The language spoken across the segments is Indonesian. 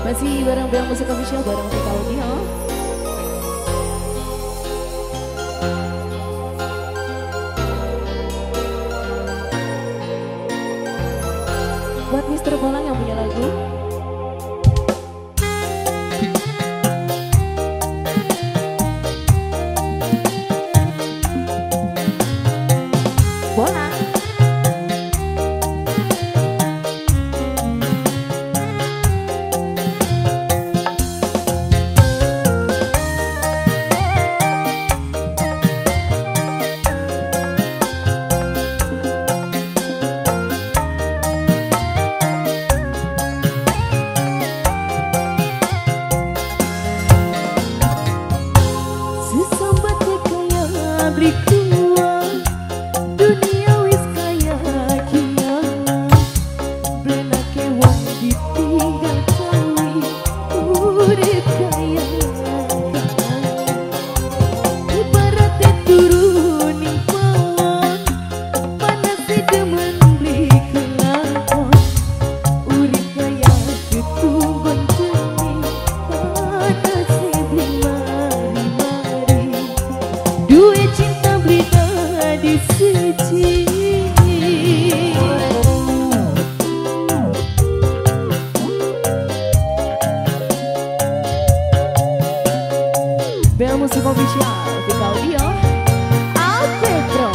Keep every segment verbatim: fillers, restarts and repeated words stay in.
Masih bareng Bel Musik Official bareng Vika Audio. Buat Mister Bolang yang punya lagu. Bolang. Bel Musik Official, Vika Audio, Alpetro.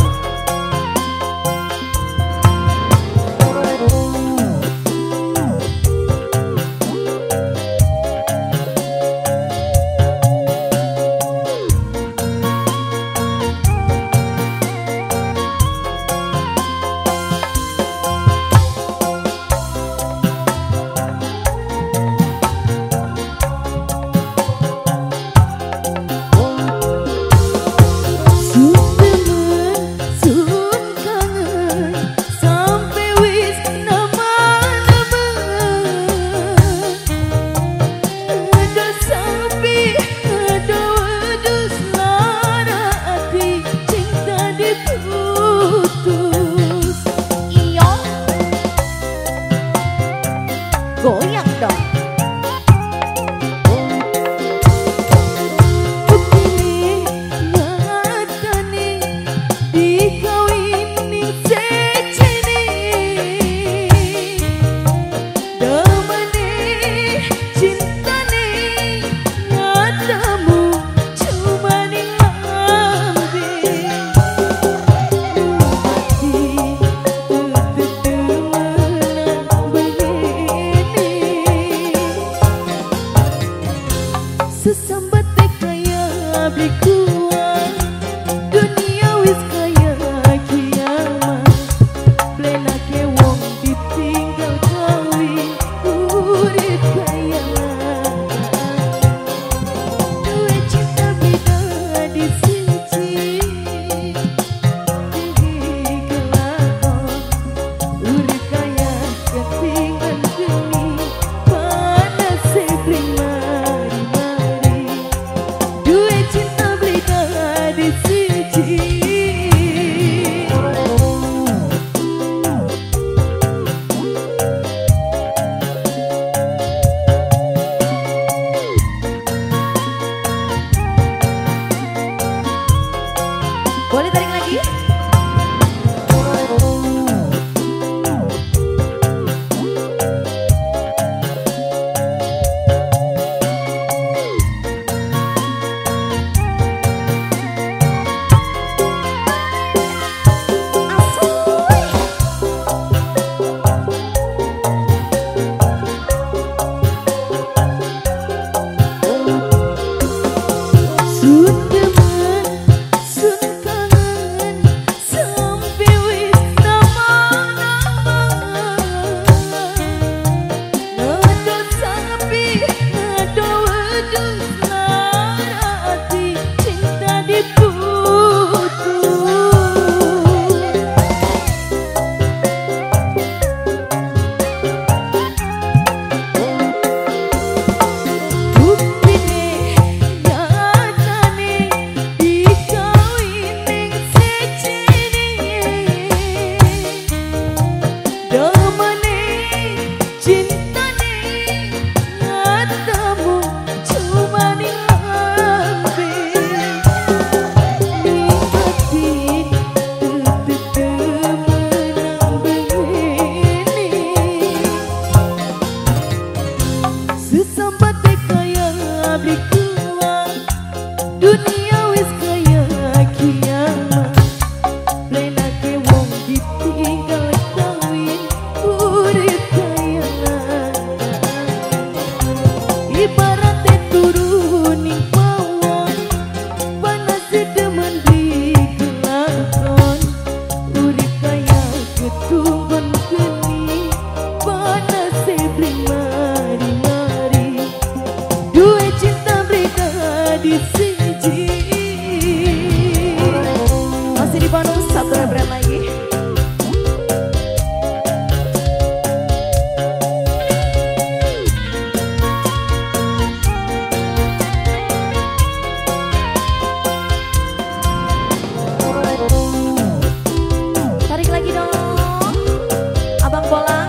Goyang dong. Sesambat kaya abdi kuat dunia wis kaya kiamat blena ke wong ditinggal kawin urip kaya duwe cinta beda di siji tinggi kelakon urip kaya ketinggal geni panas sebling Sesambat kaya bikuang dunia wis kaya kiamat. Lenake wong ditinggal kawin urip kaya ibaratnya turuning pawon panas demen digelakon. Urip kaya ketunggon geni panas beli mari-mari. Dua cinta mereka di siji. Masih di bonus satu referen lagi. Tarik lagi dong, Abang Bolang.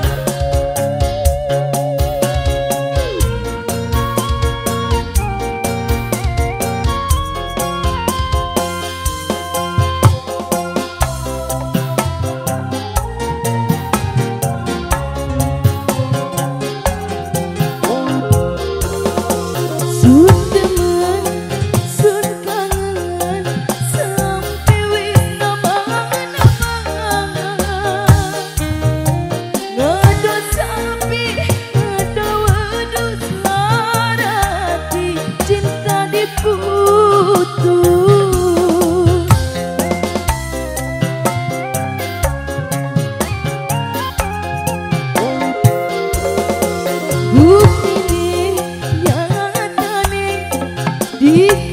Di